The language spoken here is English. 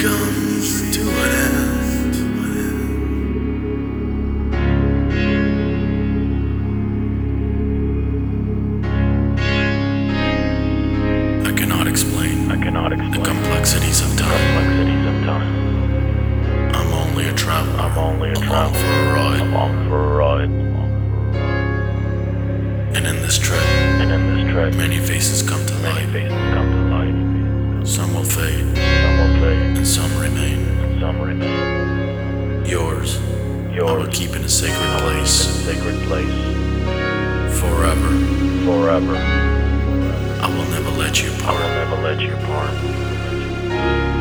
comes to an end. I cannot explain the complexities of time. I'm only a traveler, along for a ride. And in this trip, many faces come to light. Some will fade, and some remain. Yours, I will keep in a sacred place. Forever. I will never let you part.